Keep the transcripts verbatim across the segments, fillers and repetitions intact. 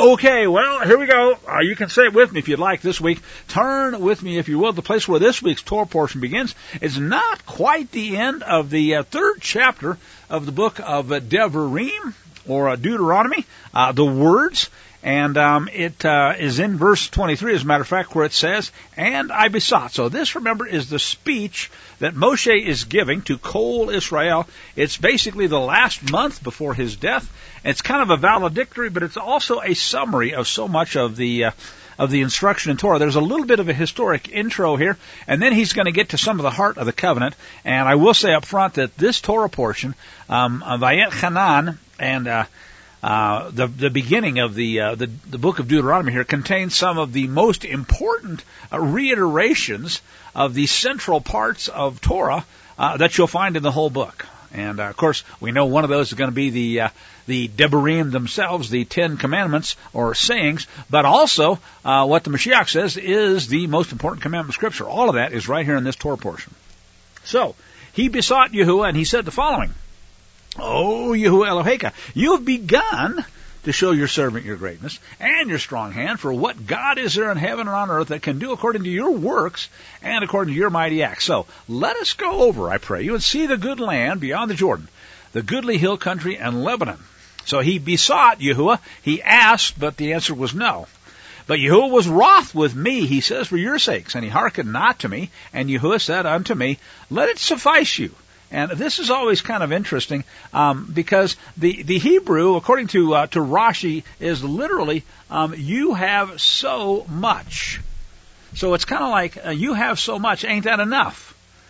Okay, well, here we go. Uh, you can say it with me if you'd like this week. Turn with me, if you will, the place where this week's Torah portion begins. It's not quite the end of the uh, third chapter of the book of uh, Devarim, or uh, Deuteronomy, uh, the words. And um, it uh, is in verse twenty-three, as a matter of fact, where it says, and I besought. So this, remember, is the speech that Moshe is giving to Kol Israel. It's basically the last month before his death. It's kind of a valedictory, but it's also a summary of so much of the uh, of the instruction in Torah. There's a little bit of a historic intro here, and then he's going to get to some of the heart of the covenant. And I will say up front that this Torah portion, um, Vayet Hanan, and uh, Uh, the, the beginning of the, uh, the the book of Deuteronomy here contains some of the most important uh, reiterations of the central parts of Torah uh, that you'll find in the whole book. And, uh, of course, we know one of those is going to be the uh, the Devarim themselves, the Ten Commandments or sayings, but also uh, what the Mashiach says is the most important commandment of Scripture. All of that is right here in this Torah portion. So, he besought Yahuwah, and he said the following, O Yahuwah Eloheka, you have begun to show your servant your greatness and your strong hand, for what God is there in heaven and on earth that can do according to your works and according to your mighty acts. So let us go over, I pray you, and see the good land beyond the Jordan, the goodly hill country and Lebanon. So he besought Yahuwah, he asked, but the answer was no. But Yahuwah was wroth with me, he says, for your sakes, and he hearkened not to me. And Yahuwah said unto me, let it suffice you. And this is always kind of interesting um, because the, the Hebrew, according to uh, to Rashi, is literally um, you have so much. So it's kind of like uh, you have so much, ain't that enough?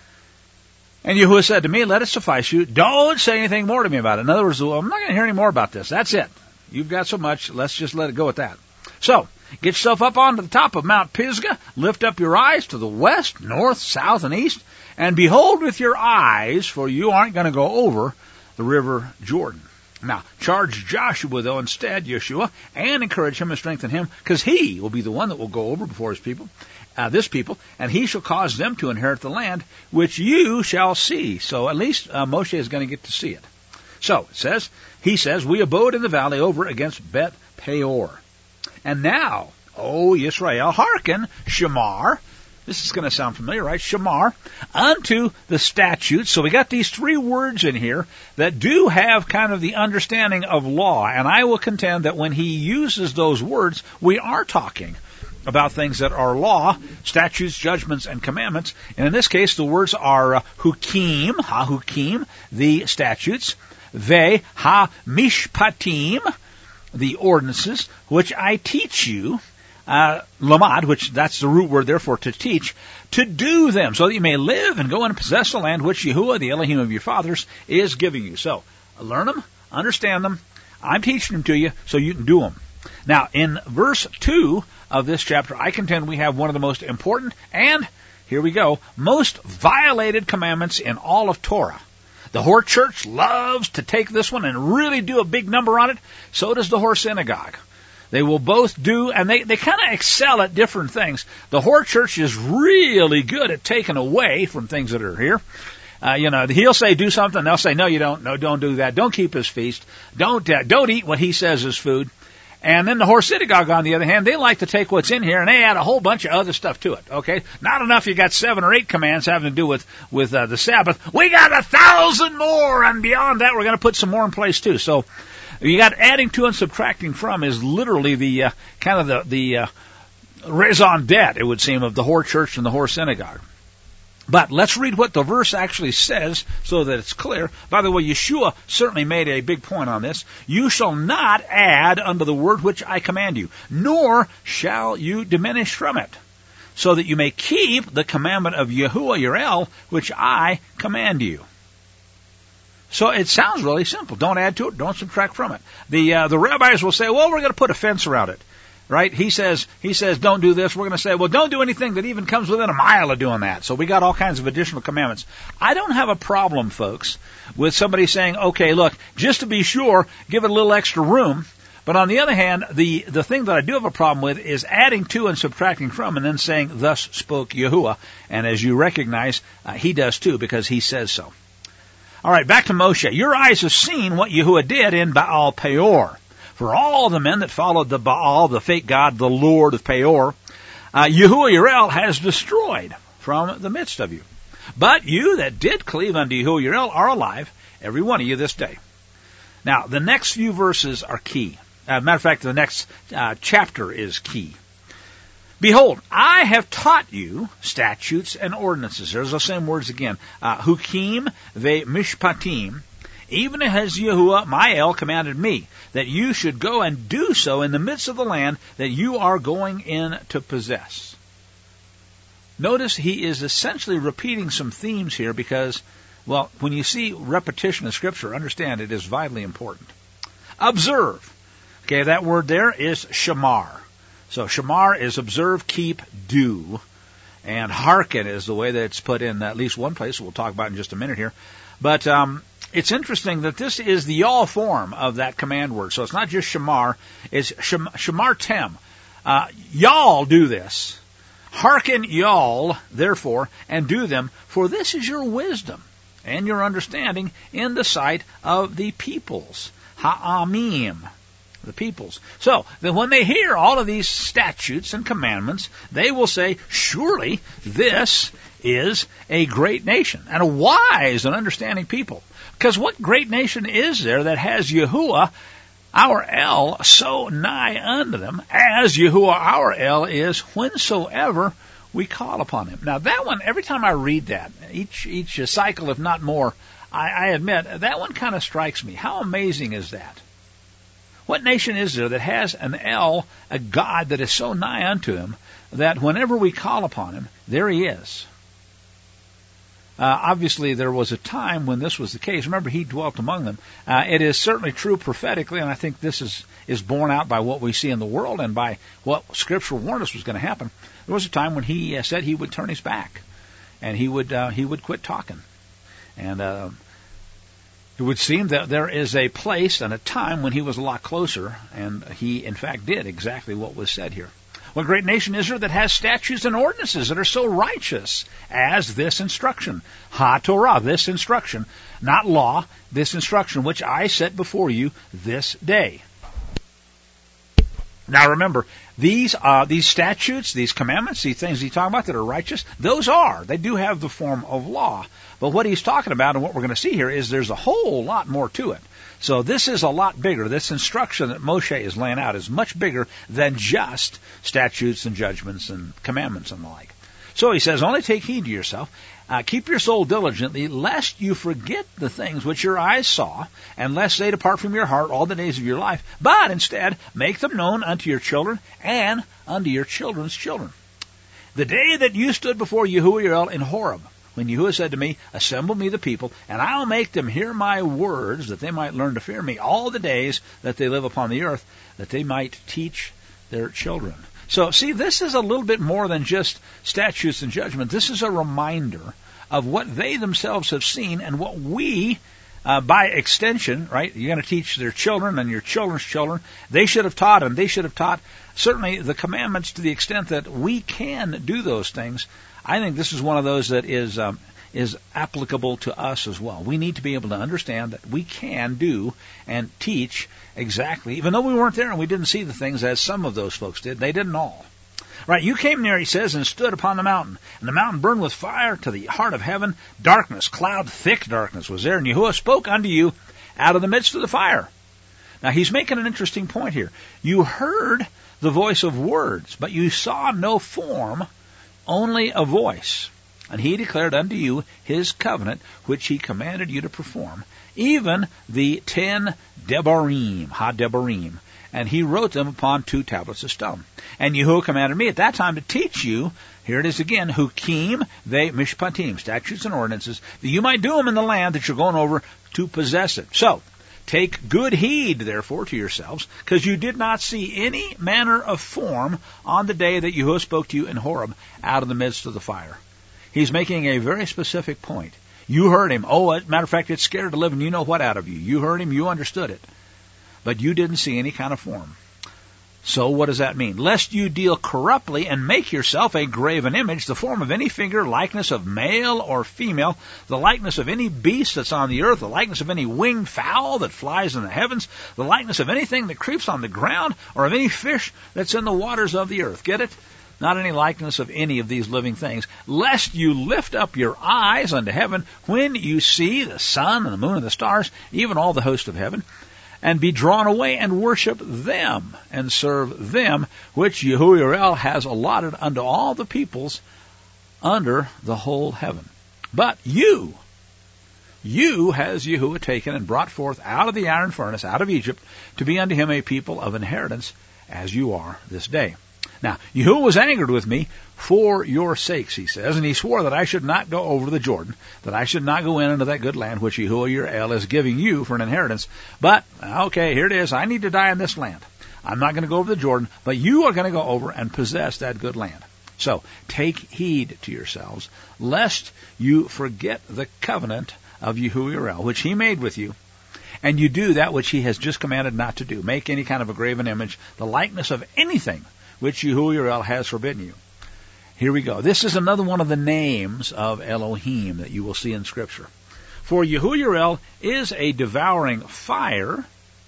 And Yahuwah said to me, let it suffice you. Don't say anything more to me about it. In other words, well, I'm not going to hear any more about this. That's it. You've got so much. Let's just let it go at that. So get yourself up onto the top of Mount Pisgah. Lift up your eyes to the west, north, south, and east. And behold with your eyes, for you aren't going to go over the river Jordan. Now, charge Joshua, though, instead, Yeshua, and encourage him and strengthen him, because he will be the one that will go over before his people, uh, this people, and he shall cause them to inherit the land, which you shall see. So at least uh, Moshe is going to get to see it. So, it says, he says, we abode in the valley over against Bet Peor. And now, O Yisrael, hearken, Shamar. This is going to sound familiar, right? Shamar, unto the statutes. So we got these three words in here that do have kind of the understanding of law. And I will contend that when he uses those words, we are talking about things that are law, statutes, judgments, and commandments. And in this case, the words are uh, hukim, ha-hukim, the statutes, ve, ha-mishpatim, the ordinances, which I teach you, Uh, lamad, which that's the root word, therefore, to teach, to do them, so that you may live and go and possess the land which Yahuwah, the Elohim of your fathers, is giving you. So, learn them, understand them. I'm teaching them to you so you can do them. Now, in verse two of this chapter, I contend we have one of the most important and, here we go, most violated commandments in all of Torah. The Hor Church loves to take this one and really do a big number on it. So does the Hor Synagogue. They will both do, and they, they kind of excel at different things. The Hor Church is really good at taking away from things that are here. Uh, you know, he'll say do something, they'll say, no, you don't, no, don't do that. Don't keep his feast. Don't, uh, don't eat what he says is food. And then the Hor Synagogue, on the other hand, they like to take what's in here and they add a whole bunch of other stuff to it, okay? Not enough you got seven or eight commands having to do with, with uh, the Sabbath. We got a thousand more, and beyond that, we're going to put some more in place too. So, you got adding to and subtracting from is literally the uh, kind of the, the uh, raison d'etre, it would seem, of the Hor Church and the Hor Synagogue. But let's read what the verse actually says so that it's clear. By the way, Yeshua certainly made a big point on this. You shall not add unto the word which I command you, nor shall you diminish from it, so that you may keep the commandment of Yahuwah your El, which I command you. So it sounds really simple. Don't add to it. Don't subtract from it. The uh, the rabbis will say, well, we're going to put a fence around it, right? He says, he says, don't do this. We're going to say, well, don't do anything that even comes within a mile of doing that. So we got all kinds of additional commandments. I don't have a problem, folks, with somebody saying, okay, look, just to be sure, give it a little extra room. But on the other hand, the, the thing that I do have a problem with is adding to and subtracting from and then saying, thus spoke Yahuwah. And as you recognize, uh, he does too, because he says so. All right, back to Moshe. Your eyes have seen what Yahuwah did in Baal Peor. for all the men that followed the Baal, the fake god, the Lord of Peor, uh, Yahuwah Yirel has destroyed from the midst of you. But you that did cleave unto Yahuwah Yirel are alive, every one of you this day. Now, the next few verses are key. As a matter of fact, the next uh, chapter is key. Behold, I have taught you statutes and ordinances. There's the same words again. Uh, Hukim ve mishpatim, even as Yahuwah my El commanded me, that you should go and do so in the midst of the land that you are going in to possess. Notice he is essentially repeating some themes here because, well, when you see repetition of Scripture, understand it is vitally important. Observe. Okay, that word there is shamar. So shamar is observe, keep, do. And hearken is the way that it's put in at least one place we'll talk about in just a minute here. But um, it's interesting that this is the y'all form of that command word. So it's not just shamar, it's sham, shamar tem. Uh, y'all do this. Hearken y'all, therefore, and do them, for this is your wisdom and your understanding in the sight of the peoples. Ha'amim. The peoples. So, that when they hear all of these statutes and commandments, they will say, surely this is a great nation, and a wise and understanding people. Because what great nation is there that has Yahuwah, our El, so nigh unto them, as Yahuwah, our El, is whensoever we call upon him? Now, that one, every time I read that, each each cycle, if not more, I, I admit, that one kind of strikes me. How amazing is that? What nation is there that has an El, a God that is so nigh unto him, that whenever we call upon him, there he is? Uh, obviously, there was a time when this was the case. Remember, he dwelt among them. Uh, it is certainly true prophetically, and I think this is, is borne out by what we see in the world and by what Scripture warned us was going to happen. There was a time when he uh, said he would turn his back, and he would uh, he would quit talking. And uh It would seem that there is a place and a time when he was a lot closer, and he, in fact, did exactly what was said here. What great nation is there that has statutes and ordinances that are so righteous as this instruction? Ha-Torah, this instruction, not law, this instruction which I set before you this day. Now remember, these uh, these statutes, these commandments, these things he's talking about that are righteous, those are, they do have the form of law. But what he's talking about and what we're going to see here is there's a whole lot more to it. So this is a lot bigger. This instruction that Moshe is laying out is much bigger than just statutes and judgments and commandments and the like. So he says, only take heed to yourself. Uh, keep your soul diligently, lest you forget the things which your eyes saw, and lest they depart from your heart all the days of your life. But instead, make them known unto your children and unto your children's children. The day that you stood before Yahuwah Yirel in Horeb, when Yahuwah said to me, assemble me the people, and I'll make them hear my words, that they might learn to fear me all the days that they live upon the earth, that they might teach their children. So, see, this is a little bit more than just statutes and judgment. This is a reminder of what they themselves have seen and what we, uh, by extension, right, you're going to teach their children and your children's children. They should have taught, and they should have taught, certainly the commandments to the extent that we can do those things. I think this is one of those that is um, is applicable to us as well. We need to be able to understand that we can do and teach exactly, even though we weren't there and we didn't see the things as some of those folks did. They didn't all. Right, you came near, he says, and stood upon the mountain. And the mountain burned with fire to the heart of heaven. Darkness, cloud, thick darkness was there. And Yahuwah spoke unto you out of the midst of the fire. Now, he's making an interesting point here. You heard the voice of words, but you saw no form, only a voice. And he declared unto you his covenant, which he commanded you to perform, even the ten Debarim, Ha-Debarim. And he wrote them upon two tablets of stone. And Yahuwah commanded me at that time to teach you, here it is again, Hukim ve Mishpatim, statutes and ordinances, that you might do them in the land that you're going over to possess it. So, take good heed, therefore, to yourselves, because you did not see any manner of form on the day that Yahuwah spoke to you in Horeb out of the midst of the fire. He's making a very specific point. You heard him. Oh, as a matter of fact, it scared the living you know what out of you. You heard him, you understood it. But you didn't see any kind of form. So what does that mean? Lest you deal corruptly and make yourself a graven image, the form of any figure, likeness of male or female, the likeness of any beast that's on the earth, the likeness of any winged fowl that flies in the heavens, the likeness of anything that creeps on the ground, or of any fish that's in the waters of the earth. Get it? Not any likeness of any of these living things, lest you lift up your eyes unto heaven when you see the sun and the moon and the stars, even all the host of heaven, and be drawn away and worship them and serve them, which Yahuwah has allotted unto all the peoples under the whole heaven. But you, you has Yahuwah taken and brought forth out of the iron furnace, out of Egypt, to be unto him a people of inheritance, as you are this day. Now, Yahuwah was angered with me for your sakes, he says, and he swore that I should not go over the Jordan, that I should not go in into that good land which Yahuwah your El is giving you for an inheritance. But, okay, here it is. I need to die in this land. I'm not going to go over the Jordan, but you are going to go over and possess that good land. So, take heed to yourselves, lest you forget the covenant of Yahuwah your El, which he made with you, and you do that which he has just commanded not to do. Make any kind of a graven image, the likeness of anything which Yahuwah your El has forbidden you. Here we go. This is another one of the names of Elohim that you will see in Scripture. For Yahuwah your El is a devouring fire.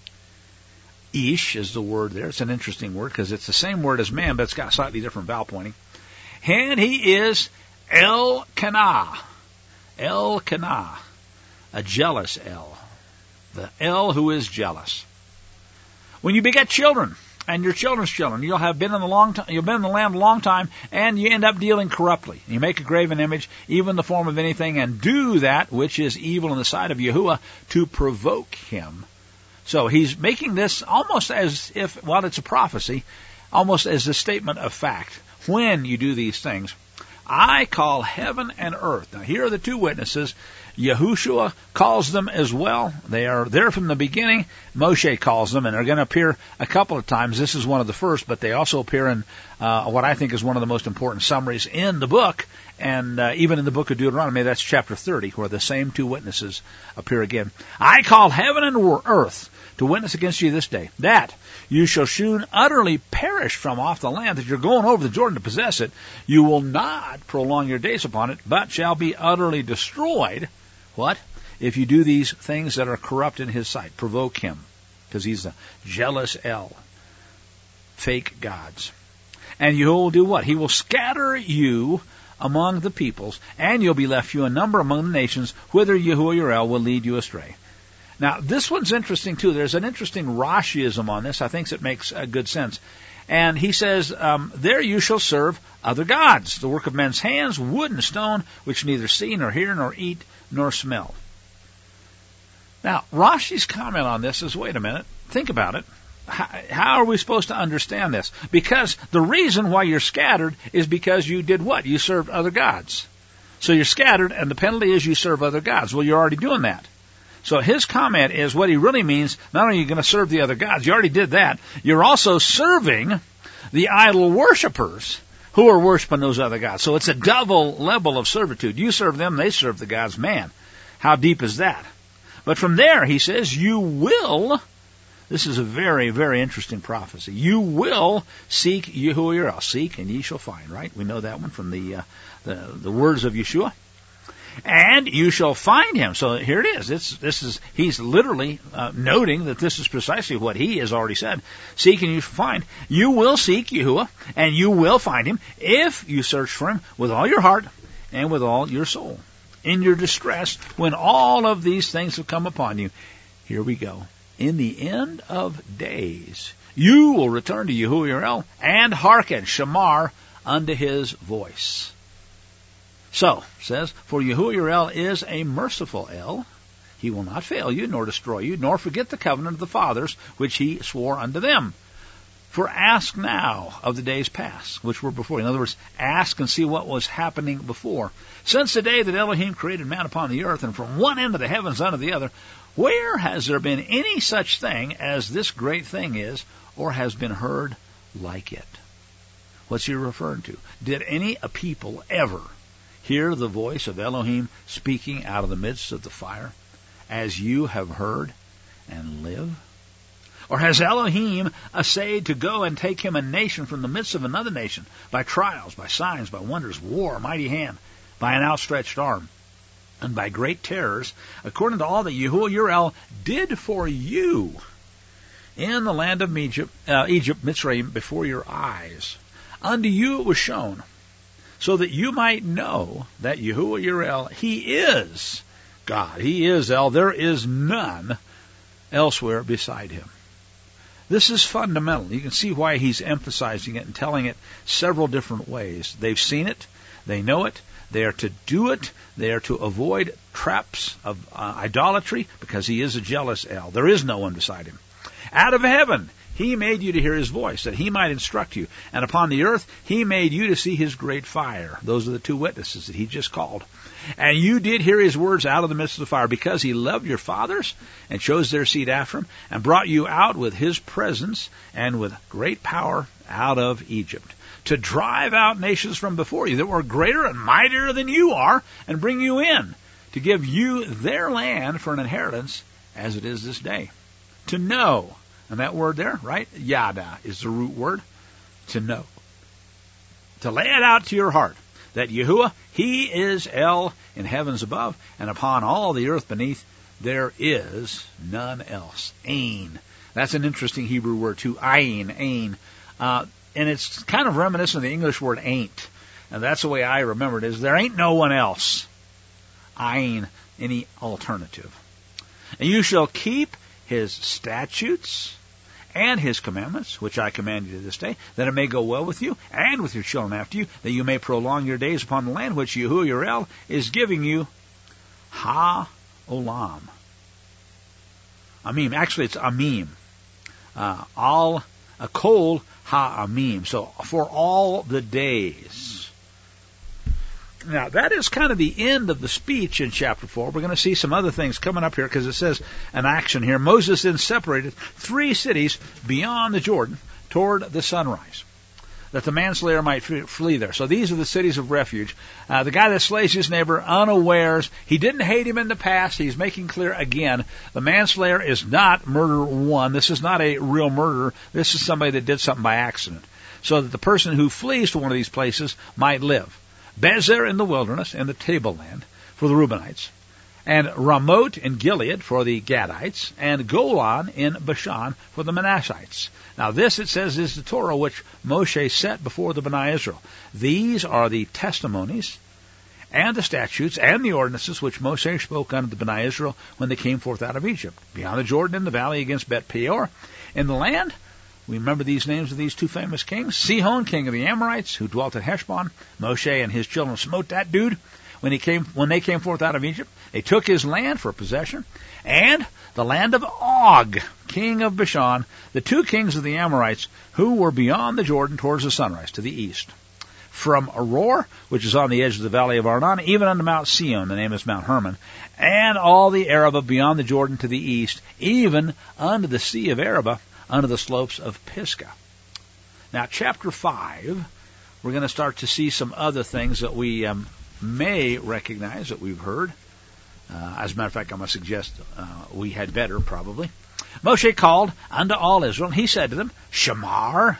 Ish is the word there. It's an interesting word because it's the same word as man, but it's got slightly different vowel pointing. And he is El-Kanah. El-Kanah. A jealous El. The El who is jealous. When you beget children, and your children's children, you'll have been in the long time, you've been in the land a long time, and you end up dealing corruptly. You make a graven image, even the form of anything, and do that which is evil in the sight of Yahuwah to provoke him. So he's making this almost as if, well, it's a prophecy, almost as a statement of fact. When you do these things, I call heaven and earth. Now here are the two witnesses. Yahushua calls them as well. They are there from the beginning. Moshe calls them, and they're going to appear a couple of times. This is one of the first, but they also appear in uh, what I think is one of the most important summaries in the book, and uh, even in the book of Deuteronomy, that's chapter thirty, where the same two witnesses appear again. I call heaven and earth to witness against you this day, that you shall soon utterly perish from off the land, that you're going over the Jordan to possess it. You will not prolong your days upon it, but shall be utterly destroyed. What? If you do these things that are corrupt in his sight, provoke him, because he's a jealous El. Fake gods. And you will do what? He will scatter you among the peoples, and you'll be left few in number among the nations, whither Yahuwah your El will lead you astray. Now, this one's interesting, too. There's an interesting Rashiism on this. I think it makes uh, good sense. And he says, um, there you shall serve other gods, the work of men's hands, wood and stone, which neither see, nor hear, nor eat, nor smell. Now, Rashi's comment on this is, wait a minute, think about it. How, how are we supposed to understand this? Because the reason why you're scattered is because you did what? You served other gods. So you're scattered, and the penalty is you serve other gods. Well, you're already doing that. So his comment is what he really means, not only are you going to serve the other gods, you already did that, you're also serving the idol worshipers who are worshiping those other gods. So it's a double level of servitude. You serve them, they serve the gods. Man, how deep is that? But from there, he says, you will, this is a very, very interesting prophecy, you will seek Yahuwah your El. Seek and ye shall find, right? We know that one from the, uh, the, the words of Yeshua. And you shall find him. So here it is. It's, this is he's literally uh, noting that this is precisely what he has already said. Seek and you shall find. You will seek Yahuwah, and you will find him if you search for him with all your heart and with all your soul. In your distress, when all of these things have come upon you, here we go. In the end of days, you will return to Yahuwah your El and hearken, shamar, unto his voice. So, says, for Yahuwah your El is a merciful El. He will not fail you, nor destroy you, nor forget the covenant of the fathers, which he swore unto them. For ask now of the days past, which were before. In other words, ask and see what was happening before. Since the day that Elohim created man upon the earth, and from one end of the heavens unto the other, where has there been any such thing as this great thing is, or has been heard like it? What's he referring to? Did any a people ever hear the voice of Elohim speaking out of the midst of the fire, as you have heard and live? Or has Elohim essayed to go and take him a nation from the midst of another nation, by trials, by signs, by wonders, war, mighty hand, by an outstretched arm, and by great terrors, according to all that Yahuwah your El did for you in the land of Egypt, uh, Egypt, Mitzrayim, before your eyes? Unto you it was shown, so that you might know that Yahuwah your El, He is God. He is El. There is none elsewhere beside Him. This is fundamental. You can see why he's emphasizing it and telling it several different ways. They've seen it. They know it. They are to do it. They are to avoid traps of uh, idolatry, because He is a jealous El. There is no one beside Him. Out of heaven He made you to hear His voice, that He might instruct you. And upon the earth He made you to see His great fire. Those are the two witnesses that He just called. And you did hear His words out of the midst of the fire, because He loved your fathers and chose their seed after Him, and brought you out with His presence and with great power out of Egypt, to drive out nations from before you that were greater and mightier than you are, and bring you in, to give you their land for an inheritance, as it is this day. To know, and that word there, right? Yada is the root word. To know. To lay it out to your heart, that Yahuwah, He is El in heavens above, and upon all the earth beneath, there is none else. Ain. That's an interesting Hebrew word too. Ain, ain. Uh, and it's kind of reminiscent of the English word ain't. And that's the way I remember it, is there ain't no one else. Ain, any alternative. And you shall keep His statutes and His commandments, which I command you this day, that it may go well with you and with your children after you, that you may prolong your days upon the land which Yahuwah your El is giving you. Ha-olam. Amim. Actually, it's amim. Uh, al a kol ha-amim. So, for all the days. Now, that is kind of the end of the speech in chapter four. We're going to see some other things coming up here, because it says an action here. Moses then separated three cities beyond the Jordan toward the sunrise, that the manslayer might flee there. So these are the cities of refuge. Uh, the guy that slays his neighbor unawares, he didn't hate him in the past. He's making clear again, the manslayer is not murder one. This is not a real murderer. This is somebody that did something by accident, so that the person who flees to one of these places might live. Bezer in the wilderness, in the tableland, for the Reubenites, and Ramoth in Gilead for the Gadites, and Golan in Bashan for the Manassites. Now this, it says, is the Torah which Moshe set before the Bnei Israel. These are the testimonies and the statutes and the ordinances which Moshe spoke unto the Bnei Israel when they came forth out of Egypt, beyond the Jordan in the valley against Bet Peor. In the land, we remember these names of these two famous kings. Sihon, king of the Amorites, who dwelt at Heshbon. Moshe and his children smote that dude when he came when they came forth out of Egypt. They took his land for possession. And the land of Og, king of Bashan, the two kings of the Amorites, who were beyond the Jordan towards the sunrise, to the east. From Aror, which is on the edge of the valley of Arnon, even unto Mount Sion, the name is Mount Hermon, and all the Arabah beyond the Jordan to the east, even unto the sea of Arabah, under the slopes of Pisgah. Now, chapter five, we're going to start to see some other things that we um, may recognize, that we've heard. Uh, as a matter of fact, I'm going to suggest uh, we had better, probably. Moshe called unto all Israel, and he said to them, Shamar,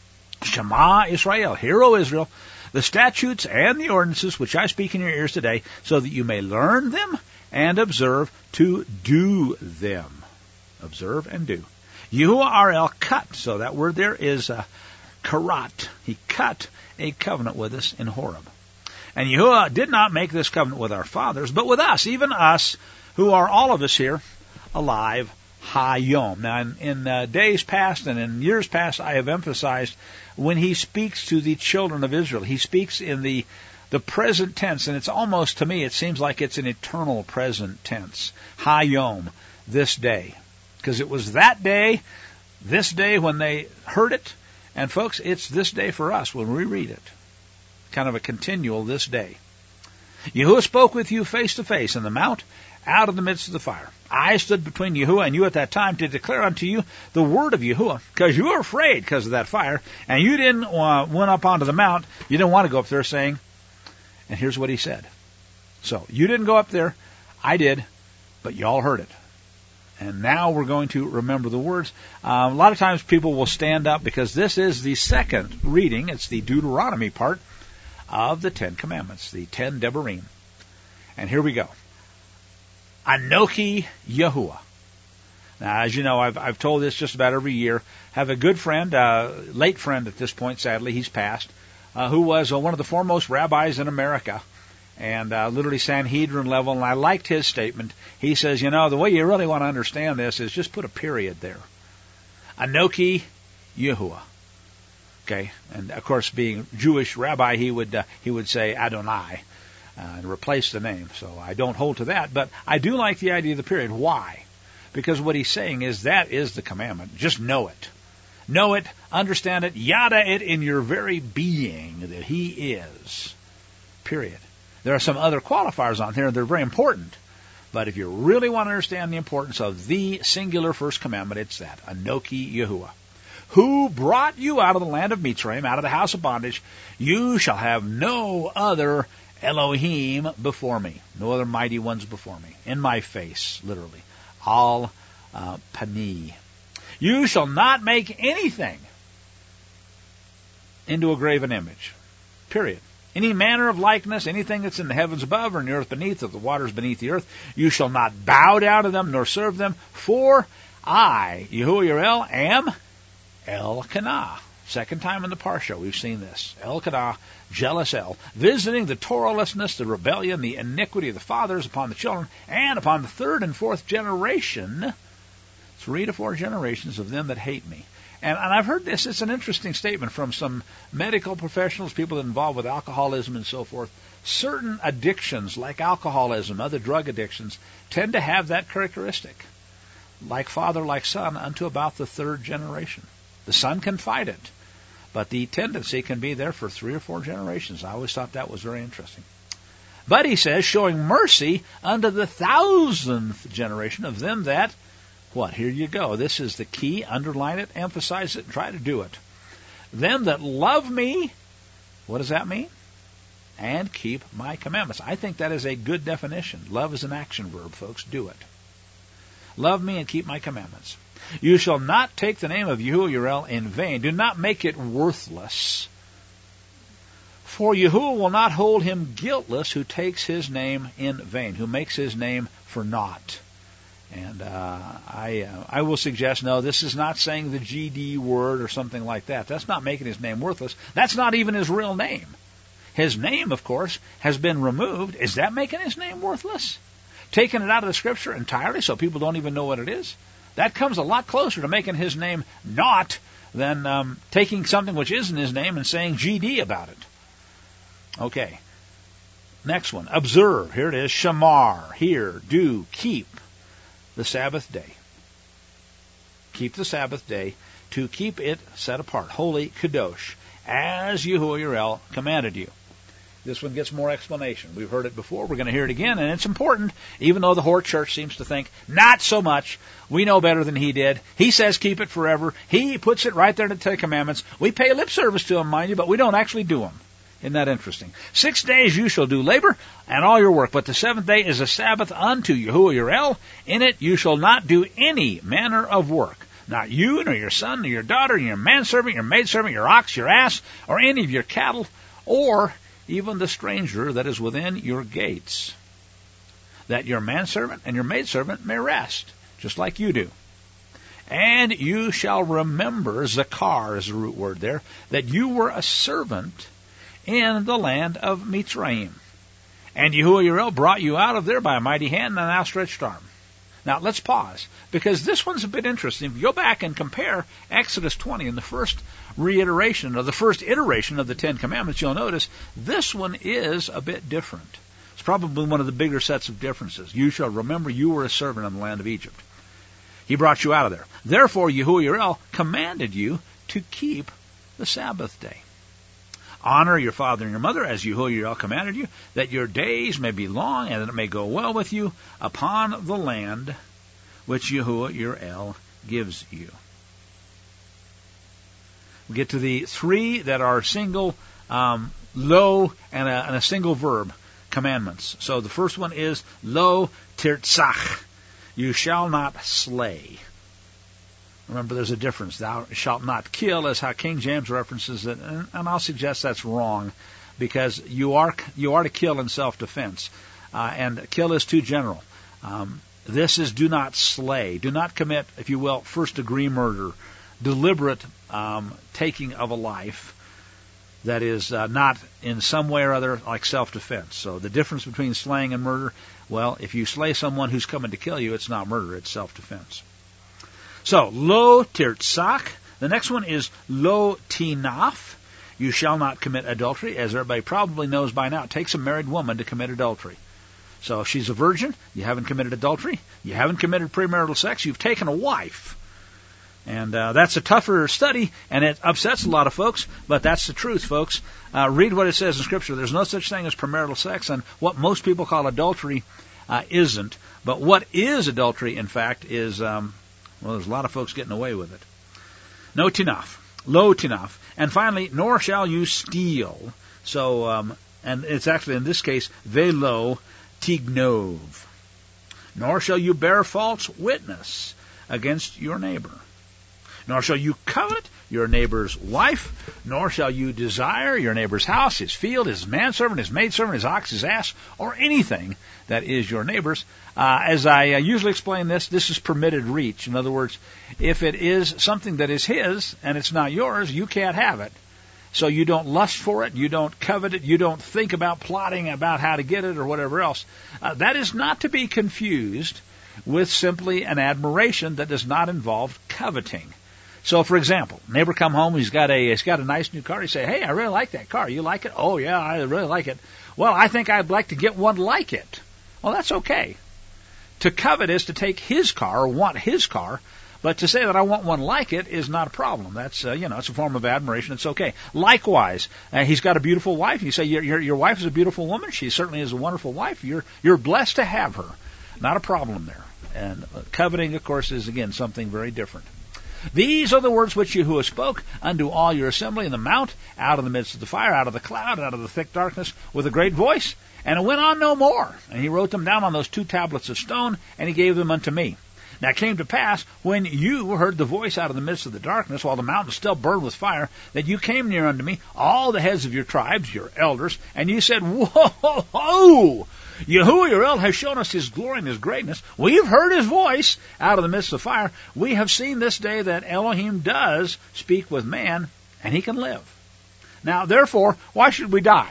Shema Israel, hear, O Israel, the statutes and the ordinances which I speak in your ears today, so that you may learn them and observe to do them. Observe and do. Yahuwah our El cut, so that word there is uh, karat. He cut a covenant with us in Horeb. And Yahuwah did not make this covenant with our fathers, but with us, even us, who are all of us here, alive, hayom. Now, in, in uh, days past and in years past, I have emphasized when he speaks to the children of Israel, he speaks in the the present tense, and it's almost, to me, it seems like it's an eternal present tense. Hayom, this day. Because it was that day, this day when they heard it, and folks, it's this day for us when we read it. Kind of a continual this day. Yahuwah spoke with you face to face in the mount, out of the midst of the fire. I stood between Yahuwah and you at that time to declare unto you the word of Yahuwah, because you were afraid because of that fire, and you didn't uh, went up onto the mount. You didn't want to go up there saying, and here's what he said. So, you didn't go up there, I did, but y'all heard it. And now we're going to remember the words. Uh, a lot of times people will stand up because this is the second reading. It's the Deuteronomy part of the Ten Commandments, the Ten Devarim. And here we go. Anochi Yahuwah. Now, as you know, I've, I've told this just about every year. Have a good friend, uh, late friend at this point, sadly, he's passed, uh, who was uh, one of the foremost rabbis in America, and uh, literally Sanhedrin level, and I liked his statement. He says, you know, the way you really want to understand this is just put a period there. Anochi Yahuwah. Okay, and of course, being Jewish rabbi, he would uh, he would say Adonai uh, and replace the name. So I don't hold to that, but I do like the idea of the period. Why? Because what he's saying is that is the commandment. Just know it. Know it, understand it, yada it in your very being that he is. Period. There are some other qualifiers on here, and they're very important. But if you really want to understand the importance of the singular first commandment, it's that. Anochi Yahuwah. Who brought you out of the land of Mitzrayim, out of the house of bondage. You shall have no other Elohim before me. No other mighty ones before me. In my face, literally. Al uh, Pani. You shall not make anything into a graven image. Period. Any manner of likeness, anything that's in the heavens above or in the earth beneath, or the waters beneath the earth, you shall not bow down to them nor serve them, for I, Yahuwah Yireh, am Elkanah. Second time in the Parsha we've seen this. Elkanah, jealous El, visiting the Torahlessness, the rebellion, the iniquity of the fathers upon the children, and upon the third and fourth generation, three to four generations of them that hate me. And, and I've heard this, it's an interesting statement from some medical professionals, people involved with alcoholism and so forth. Certain addictions, like alcoholism, other drug addictions, tend to have that characteristic. Like father, like son, unto about the third generation. The son can fight it, but the tendency can be there for three or four generations. I always thought that was very interesting. But he says, showing mercy unto the thousandth generation of them that, what? Here you go. This is the key. Underline it, emphasize it, and try to do it. Them that love me, what does that mean? And keep my commandments. I think that is a good definition. Love is an action verb, folks. Do it. Love me and keep my commandments. You shall not take the name of Yahuwah Yireh in vain. Do not make it worthless. For Yahuwah will not hold him guiltless who takes his name in vain, who makes his name for naught. And uh, I uh, I will suggest, no, this is not saying the G D word or something like that. That's not making his name worthless. That's not even his real name. His name, of course, has been removed. Is that making his name worthless? Taking it out of the Scripture entirely so people don't even know what it is? That comes a lot closer to making his name not than um, taking something which isn't his name and saying G D about it. Okay. Next one. Observe. Here it is. Shamar. Hear. Do. Keep the Sabbath day. Keep the Sabbath day to keep it set apart. Holy, kadosh. As Yahuwah Yireh commanded you. This one gets more explanation. We've heard it before. We're going to hear it again, and it's important, even though the Hort Church seems to think, not so much. We know better than he did. He says keep it forever. He puts it right there in the Ten Commandments. We pay lip service to him, mind you, but we don't actually do them. Isn't that interesting? Six days you shall do labor and all your work, but the seventh day is a Sabbath unto Yahuwah Yireh. In it you shall not do any manner of work. Not you, nor your son, nor your daughter, nor your manservant, your maidservant, your ox, your ass, or any of your cattle, or even the stranger that is within your gates, that your manservant and your maidservant may rest, just like you do. And you shall remember, zakar is the root word there, that you were a servant in the land of Mitzrayim. And Yahuwah Yireh brought you out of there by a mighty hand and an outstretched arm. Now, let's pause, because this one's a bit interesting. If you go back and compare Exodus twenty and the first reiteration, or the first iteration of the Ten Commandments, you'll notice this one is a bit different. It's probably one of the bigger sets of differences. You shall remember you were a servant in the land of Egypt. He brought you out of there. Therefore, Yahuwah Yireh commanded you to keep the Sabbath day. Honor your father and your mother, as Yahuwah Yireh commanded you, that your days may be long and that it may go well with you upon the land which Yahuwah Yireh gives you. We get to the three that are single, um, lo, and a, and a single verb commandments. So the first one is lo tirtzach. You shall not slay. Remember, there's a difference. Thou shalt not kill is how King James references it, and, and I'll suggest that's wrong, because you are you are to kill in self-defense, uh, and kill is too general. Um, this is do not slay. Do not commit, if you will, first-degree murder, deliberate um, taking of a life that is uh, not in some way or other like self-defense. So the difference between slaying and murder, well, if you slay someone who's coming to kill you, it's not murder, it's self-defense. So, lo tirtzak. The next one is lo tinaf. You shall not commit adultery. As everybody probably knows by now, it takes a married woman to commit adultery. So if she's a virgin, you haven't committed adultery, you haven't committed premarital sex, you've taken a wife. And uh, that's a tougher study, and it upsets a lot of folks, but that's the truth, folks. Uh, read what it says in Scripture. There's no such thing as premarital sex, and what most people call adultery uh, isn't. But what is adultery, in fact, is... Um, Well, there's a lot of folks getting away with it. No tinaf. Lo tinaf. And finally, nor shall you steal. So, um, and it's actually in this case, velo tignov. Nor shall you bear false witness against your neighbor. Nor shall you covet your neighbor's wife, nor shall you desire your neighbor's house, his field, his manservant, his maidservant, his ox, his ass, or anything that is your neighbor's. Uh, as I uh, usually explain this, this is permitted reach. In other words, if it is something that is his and it's not yours, you can't have it. So you don't lust for it, you don't covet it, you don't think about plotting about how to get it or whatever else. Uh, that is not to be confused with simply an admiration that does not involve coveting. So, for example, neighbor come home, he's got a he's got a nice new car. You say, "Hey, I really like that car. You like it?" "Oh, yeah, I really like it." "Well, I think I'd like to get one like it." Well, that's okay. To covet is to take his car or want his car, but to say that I want one like it is not a problem. That's uh, you know, it's a form of admiration. It's okay. Likewise, uh, he's got a beautiful wife. You say your, your your wife is a beautiful woman. She certainly is a wonderful wife. You're you're blessed to have her. Not a problem there. And uh, coveting, of course, is again something very different. These are the words which Yahuwah spoke unto all your assembly in the mount, out of the midst of the fire, out of the cloud, out of the thick darkness, with a great voice. And it went on no more. And he wrote them down on those two tablets of stone, and he gave them unto me. Now it came to pass, when you heard the voice out of the midst of the darkness, while the mountain still burned with fire, that you came near unto me, all the heads of your tribes, your elders, and you said, Whoa! Yahuwah your El has shown us his glory and his greatness. We've heard his voice out of the midst of fire. We have seen this day that Elohim does speak with man, and he can live. Now, therefore, why should we die?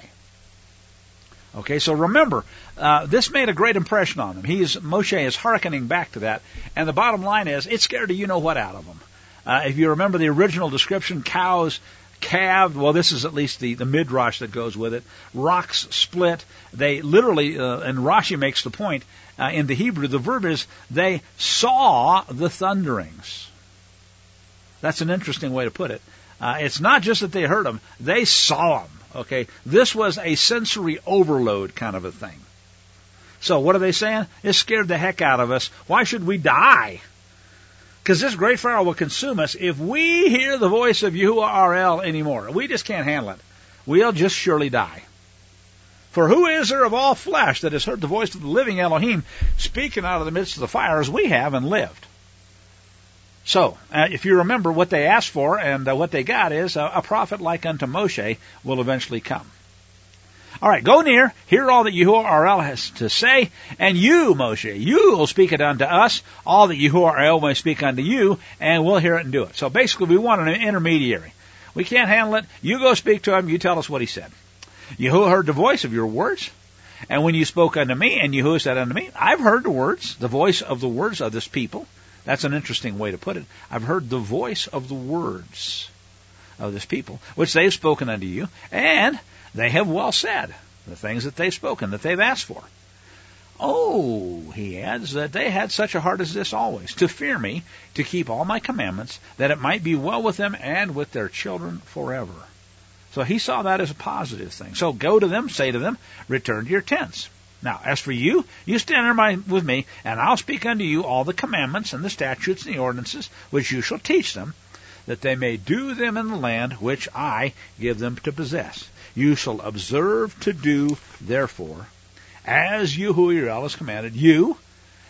Okay, so remember, uh, this made a great impression on him. He's, Moshe is hearkening back to that, and the bottom line is, it scared the you-know-what out of him. Uh, if you remember the original description, cows calved, well, this is at least the, the midrash that goes with it. Rocks split. They literally, uh, and Rashi makes the point, uh, in the Hebrew, the verb is, they saw the thunderings. That's an interesting way to put it. Uh, it's not just that they heard them, they saw them. Okay, this was a sensory overload kind of a thing. So what are they saying? It scared the heck out of us. Why should we die? Because this great fire will consume us if we hear the voice of Yahuwah R L anymore. We just can't handle it. We'll just surely die. For who is there of all flesh that has heard the voice of the living Elohim speaking out of the midst of the fire as we have and lived? So, uh, if you remember what they asked for and uh, what they got is uh, a prophet like unto Moshe will eventually come. All right, go near, hear all that Yahuwah R L has to say, and you, Moshe, you will speak it unto us, all that Yahuwah R L may speak unto you, and we'll hear it and do it. So basically, we want an intermediary. We can't handle it. You go speak to him. You tell us what he said. Yahuwah heard the voice of your words, and when you spoke unto me, and Yahuwah said unto me, I've heard the words, the voice of the words of this people. That's an interesting way to put it. I've heard the voice of the words of this people, which they have spoken unto you, and they have well said the things that they've spoken, that they've asked for. Oh, he adds, that they had such a heart as this always, to fear me, to keep all my commandments, that it might be well with them and with their children forever. So he saw that as a positive thing. So go to them, say to them, return to your tents. Now, as for you, you stand in my, with me, and I'll speak unto you all the commandments and the statutes and the ordinances, which you shall teach them, that they may do them in the land which I give them to possess. You shall observe to do, therefore, as Yahuwah your El has commanded you,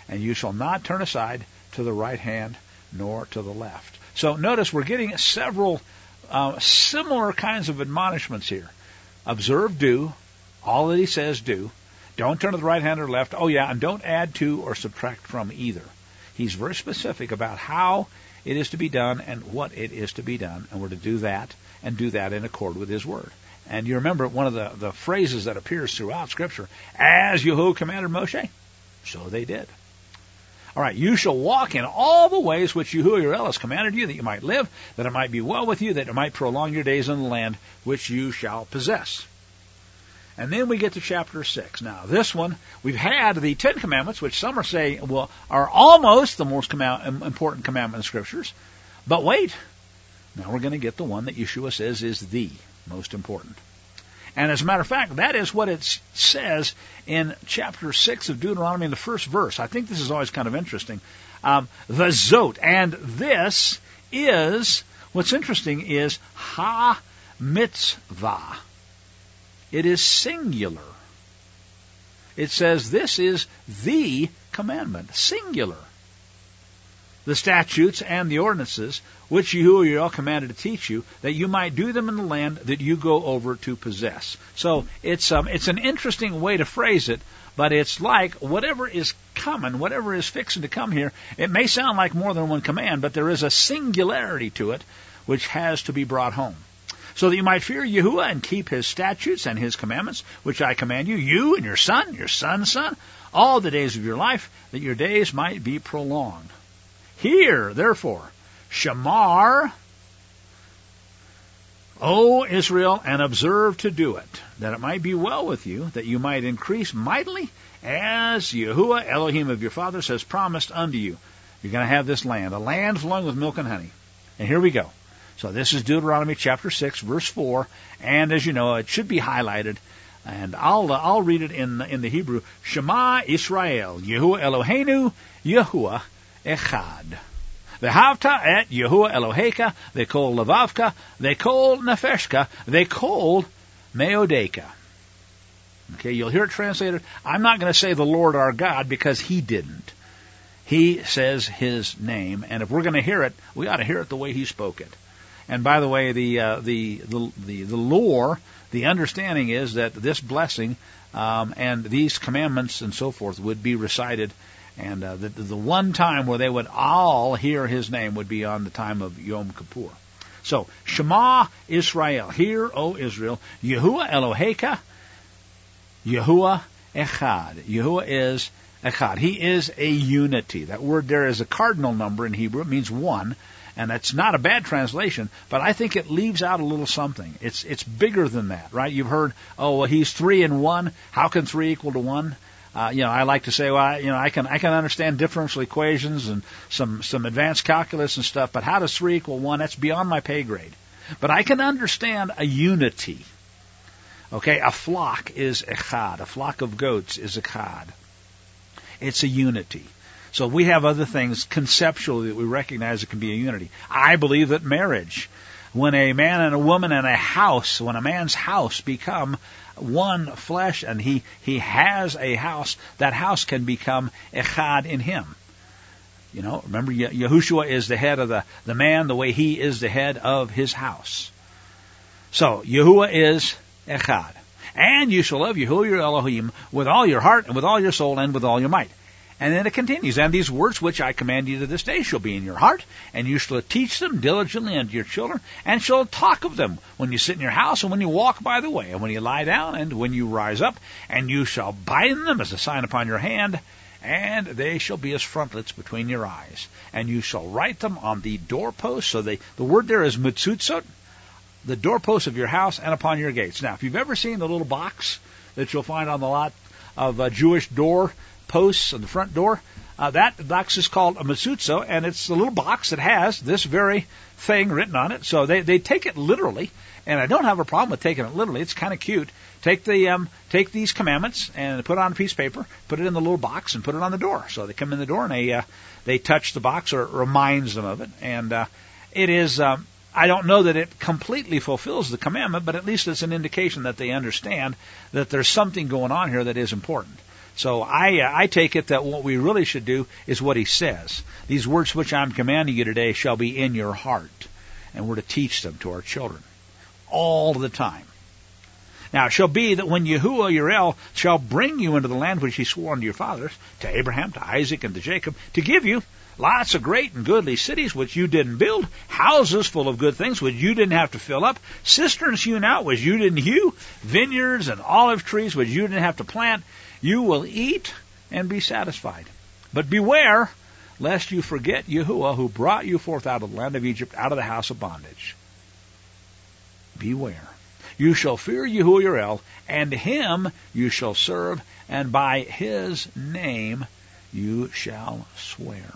and you shall not turn aside to the right hand nor to the left. So notice we're getting several uh, similar kinds of admonishments here. Observe, do. All that he says, do. Don't turn to the right hand or left. Oh, yeah, and don't add to or subtract from either. He's very specific about how it is to be done and what it is to be done, and we're to do that and do that in accord with his word. And you remember one of the, the phrases that appears throughout Scripture, as Yahuwah commanded Moshe, so they did. All right, you shall walk in all the ways which Yahuwah your El has commanded you, that you might live, that it might be well with you, that it might prolong your days in the land which you shall possess. And then we get to chapter six. Now, this one, we've had the Ten Commandments, which some are saying, well, are almost the most command, important commandment in Scriptures. But wait, now we're going to get the one that Yeshua says is the most important. And as a matter of fact, that is what it says in chapter six of Deuteronomy in the first verse. I think this is always kind of interesting. Um, the Zot, and this is, what's interesting is ha-mitzvah. It is singular. It says this is the commandment, singular. The statutes and the ordinances which Yahuwah your El commanded to teach you, that you might do them in the land that you go over to possess. So it's um, it's an interesting way to phrase it, but it's like whatever is coming, whatever is fixing to come here, it may sound like more than one command, but there is a singularity to it which has to be brought home. So that you might fear Yahuwah and keep his statutes and his commandments, which I command you, you and your son, your son's son, all the days of your life, that your days might be prolonged. Hear, therefore, Shamar, O Israel, and observe to do it, that it might be well with you, that you might increase mightily, as Yahuwah, Elohim of your fathers, has promised unto you. You're going to have this land, a land flowing with milk and honey. And here we go. So this is Deuteronomy chapter six, verse four, and as you know, it should be highlighted, and I'll uh, I'll read it in in the Hebrew. Shema Israel, Yahuwah Eloheinu, Yahuwah Echad. V'havta et Yahuwah Eloheka, v'kol levavka, v'kol nefeshka, v'kol meodeka. Okay, you'll hear it translated. I'm not going to say the Lord our God because he didn't. He says his name, and if we're going to hear it, we ought to hear it the way he spoke it. And by the way, the uh, the, the the the lore, the understanding is that this blessing um, and these commandments and so forth would be recited, and uh, the, the one time where they would all hear his name would be on the time of Yom Kippur. So, Shema Israel, hear, O Israel, Yahuwah Eloheka, Yahuwah Echad. Yahuwah is Echad. He is a unity. That word there is a cardinal number in Hebrew. It means one. And that's not a bad translation, but I think it leaves out a little something. It's it's bigger than that, right? You've heard, oh, well, he's three in one. How can three equal to one? Uh, you know, I like to say, well, I, you know, I can I can understand differential equations and some some advanced calculus and stuff, but how does three equal one? That's beyond my pay grade. But I can understand a unity. Okay, a flock is echad. A flock of goats is echad. It's a unity. So we have other things conceptually that we recognize that can be a unity. I believe that marriage, when a man and a woman and a house, when a man's house become one flesh and he, he has a house, that house can become echad in him. You know, remember Yahushua is the head of the, the man the way he is the head of his house. So Yahuwah is echad. And you shall love Yahuwah your Elohim with all your heart and with all your soul and with all your might. And then it continues, and these words which I command you to this day shall be in your heart, and you shall teach them diligently unto your children, and shall talk of them when you sit in your house, and when you walk by the way, and when you lie down, and when you rise up, and you shall bind them as a sign upon your hand, and they shall be as frontlets between your eyes. And you shall write them on the doorposts. So they, the word there is mitzutzot, the doorposts of your house and upon your gates. Now, if you've ever seen the little box that you'll find on the lot of uh, Jewish door posts on the front door, uh, that box is called a mezuzah, and it's the little box that has this very thing written on it. So they, they take it literally, and I don't have a problem with taking it literally. It's kind of cute. Take the um, take these commandments and put it on a piece of paper, put it in the little box, and put it on the door. So they come in the door and they uh, they touch the box, or it reminds them of it. And uh, it is. Um, I don't know that it completely fulfills the commandment, but at least it's an indication that they understand that there's something going on here that is important. So I uh, I take it that what we really should do is what he says. These words which I'm commanding you today shall be in your heart. And we're to teach them to our children all the time. Now it shall be that when Yahuwah your El shall bring you into the land which he swore unto your fathers, to Abraham, to Isaac, and to Jacob, to give you lots of great and goodly cities which you didn't build, houses full of good things which you didn't have to fill up, cisterns hewn out which you didn't hew, vineyards and olive trees which you didn't have to plant, you will eat and be satisfied. But beware lest you forget Yahuwah who brought you forth out of the land of Egypt, out of the house of bondage. Beware. You shall fear Yahuwah your El, and him you shall serve, and by his name you shall swear.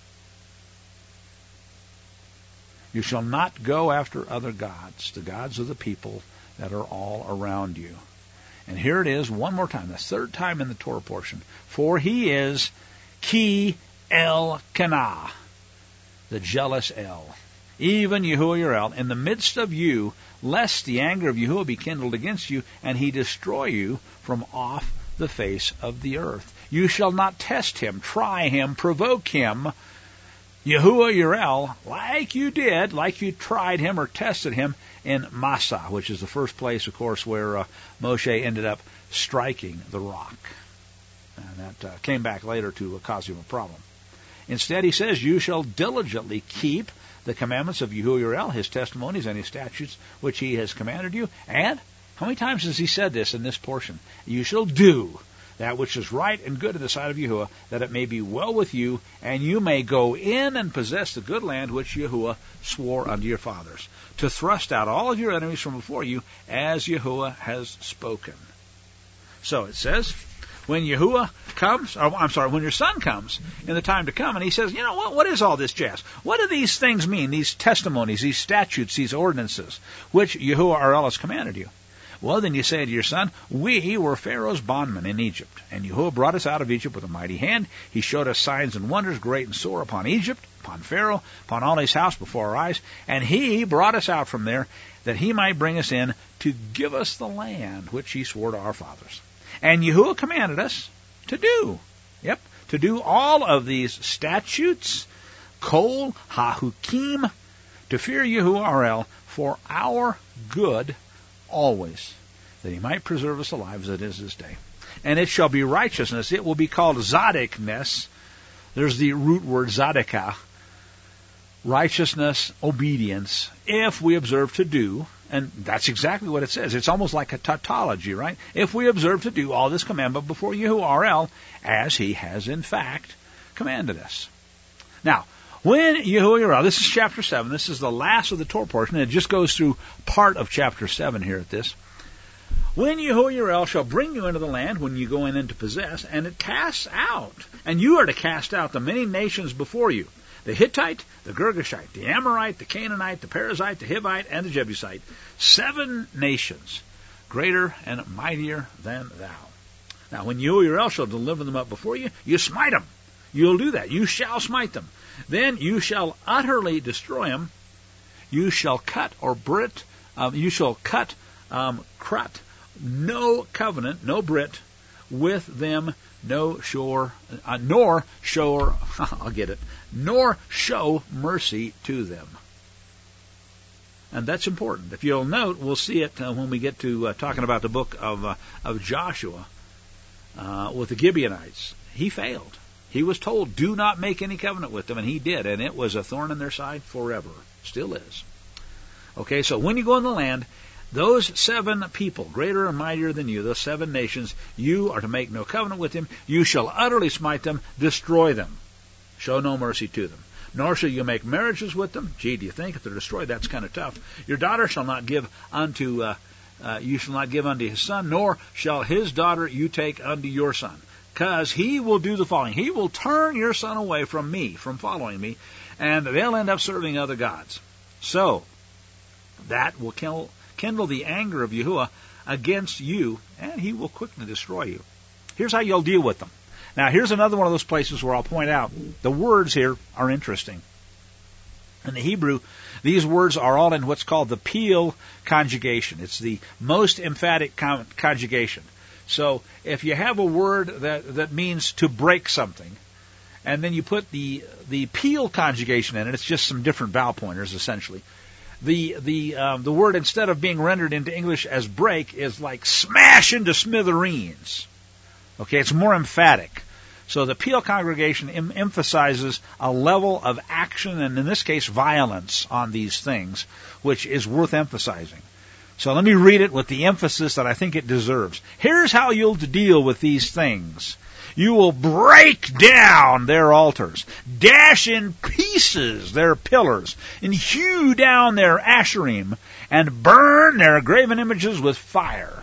You shall not go after other gods, the gods of the people that are all around you. And here it is one more time, the third time in the Torah portion. For he is Ki El Kanah, the jealous El. Even Yahuwah your El, in the midst of you, lest the anger of Yahuwah be kindled against you, and he destroy you from off the face of the earth. You shall not test him, try him, provoke him, Yahuwah your El, like you did, like you tried him or tested him in Massah, which is the first place, of course, where uh, Moshe ended up striking the rock. And that uh, came back later to uh, cause him a problem. Instead, he says, you shall diligently keep the commandments of Yahuwah your El, his testimonies and his statutes, which he has commanded you. And how many times has he said this in this portion? You shall do that which is right and good in the sight of Yahuwah, that it may be well with you, and you may go in and possess the good land which Yahuwah swore unto your fathers, to thrust out all of your enemies from before you, as Yahuwah has spoken. So it says, when Yahuwah comes, or, I'm sorry, when your son comes in the time to come, and he says, you know, what, what is all this jazz? What do these things mean, these testimonies, these statutes, these ordinances, which Yahuwah our El has commanded you? Well, then you say to your son, we were Pharaoh's bondmen in Egypt, and Yahuwah brought us out of Egypt with a mighty hand. He showed us signs and wonders, great and sore, upon Egypt, upon Pharaoh, upon all his house before our eyes, and he brought us out from there, that he might bring us in to give us the land which he swore to our fathers. And Yahuwah commanded us to do, yep, to do all of these statutes, kol hahukim, to fear Yahuwah our El, for our good always, that he might preserve us alive as it is this day. And it shall be righteousness. It will be called zadekness. There's the root word zadekah. Righteousness, obedience, if we observe to do, and that's exactly what it says. It's almost like a tautology, right? If we observe to do all this commandment before Yahuwah our El, as he has in fact commanded us. Now, when Yahuwah your El, this is chapter seven, this is the last of the Torah portion, and it just goes through part of chapter seven here at this. When Yahuwah your El shall bring you into the land, when you go in and to possess, and it casts out, and you are to cast out the many nations before you, the Hittite, the Girgashite, the Amorite, the Canaanite, the Perizzite, the Hivite, and the Jebusite, seven nations, greater and mightier than thou. Now, when Yahuwah your El shall deliver them up before you, you smite them. You'll do that. You shall smite them. Then you shall utterly destroy them. You shall cut or brit, um, you shall cut, um, crut, no covenant, no brit, with them, no shore, uh, nor show, I'll get it, nor show mercy to them. And that's important. If you'll note, we'll see it uh, when we get to uh, talking about the book of uh, of Joshua uh, with the Gibeonites. He failed. He was told, do not make any covenant with them, and he did, and it was a thorn in their side forever. Still is. Okay, so when you go in the land, those seven people, greater and mightier than you, those seven nations, you are to make no covenant with them. You shall utterly smite them, destroy them. Show no mercy to them. Nor shall you make marriages with them. Gee, do you think if they're destroyed, that's kind of tough. Your daughter shall not give unto, uh, uh, you shall not give unto his son, nor shall his daughter you take unto your son. Because he will do the following. He will turn your son away from me, from following me, and they'll end up serving other gods. So, that will kill, kindle the anger of Yahuwah against you, and he will quickly destroy you. Here's how you'll deal with them. Now, here's another one of those places where I'll point out the words here are interesting. In the Hebrew, these words are all in what's called the Peel conjugation. It's the most emphatic con- conjugation. So if you have a word that, that means to break something, and then you put the the Peel conjugation in it, it's just some different vowel pointers essentially. The the um, the word, instead of being rendered into English as break, is like smash into smithereens. Okay, it's more emphatic. So the Peel congregation em- emphasizes a level of action, and in this case violence, on these things, which is worth emphasizing. So let me read it with the emphasis that I think it deserves. Here's how you'll deal with these things. You will break down their altars, dash in pieces their pillars, and hew down their asherim, and burn their graven images with fire.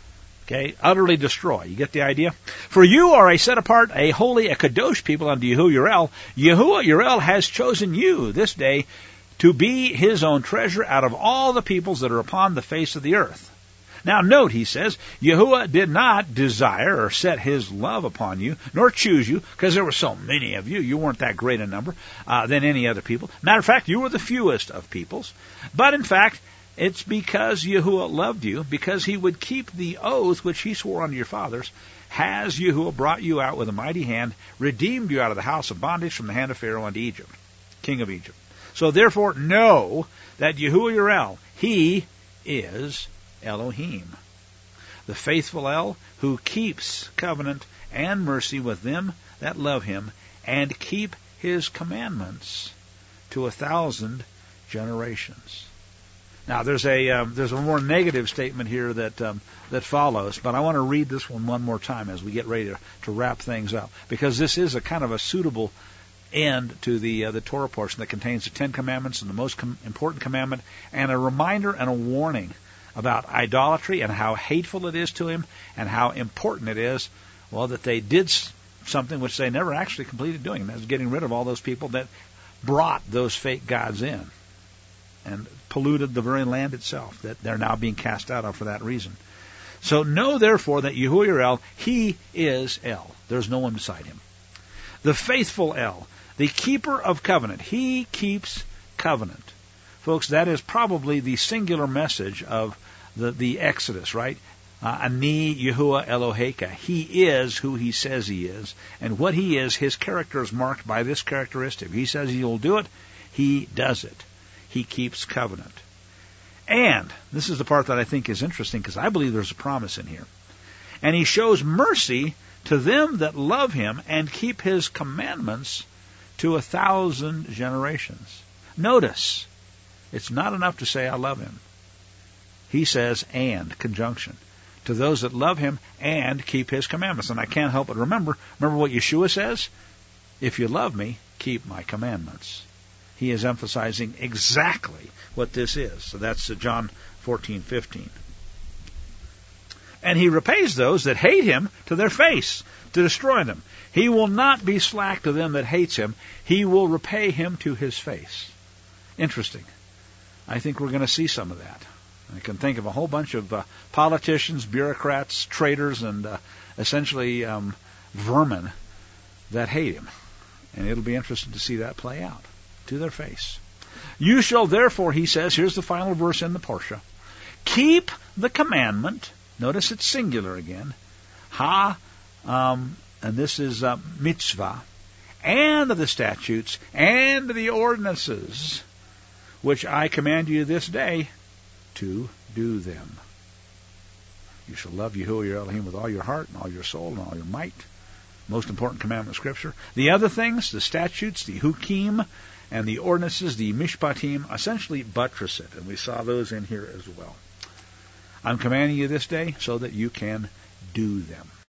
Okay, utterly destroy. You get the idea? For you are a set apart, a holy, a kadosh people unto Yahuwah Yirel. Yahuwah Yirel has chosen you this day to be his own treasure out of all the peoples that are upon the face of the earth. Now note, he says, Yahuwah did not desire or set his love upon you, nor choose you, because there were so many of you. You weren't that great a number uh, than any other people. Matter of fact, you were the fewest of peoples. But in fact, it's because Yahuwah loved you, because he would keep the oath which he swore unto your fathers, has Yahuwah brought you out with a mighty hand, redeemed you out of the house of bondage from the hand of Pharaoh unto Egypt, king of Egypt. So therefore know that Yahuwah Yirel, he is Elohim, the faithful El, who keeps covenant and mercy with them that love him, and keep his commandments to a thousand generations. Now, there's a um, there's a more negative statement here that um, that follows, but I want to read this one one more time as we get ready to, to wrap things up, because this is a kind of a suitable end to the uh, the Torah portion that contains the Ten Commandments and the most com- important commandment, and a reminder and a warning about idolatry and how hateful it is to him, and how important it is, well, that they did something which they never actually completed doing, and that's getting rid of all those people that brought those fake gods in and polluted the very land itself, that they're now being cast out of for that reason. So know therefore that Yahuwah Yirel, he is El. There's no one beside him. The faithful El, the keeper of covenant. He keeps covenant. Folks, that is probably the singular message of the, the Exodus, right? Uh, Ani Yahuwah Eloheka. He is who he says he is. And what he is, his character is marked by this characteristic. He says he will do it. He does it. He keeps covenant. And this is the part that I think is interesting, because I believe there's a promise in here. And he shows mercy to them that love him and keep his commandments to a thousand generations. Notice, it's not enough to say I love him. He says and, conjunction, to those that love him and keep his commandments. And I can't help but remember, remember what Yeshua says? If you love me, keep my commandments. He is emphasizing exactly what this is. So that's John fourteen fifteen. And he repays those that hate him to their face, to destroy them. He will not be slack to them that hates him. He will repay him to his face. Interesting. I think we're going to see some of that. I can think of a whole bunch of uh, politicians, bureaucrats, traitors, and uh, essentially um, vermin that hate him. And it'll be interesting to see that play out to their face. You shall therefore, he says, here's the final verse in the Parsha, keep the commandment. Notice it's singular again. Ha, um, and this is uh, mitzvah, and the statutes, and the ordinances, which I command you this day, to do them. You shall love Yahuwah your Elohim with all your heart, and all your soul, and all your might. Most important commandment of Scripture. The other things, the statutes, the hukim, and the ordinances, the mishpatim, essentially buttress it. And we saw those in here as well. I'm commanding you this day so that you can do them.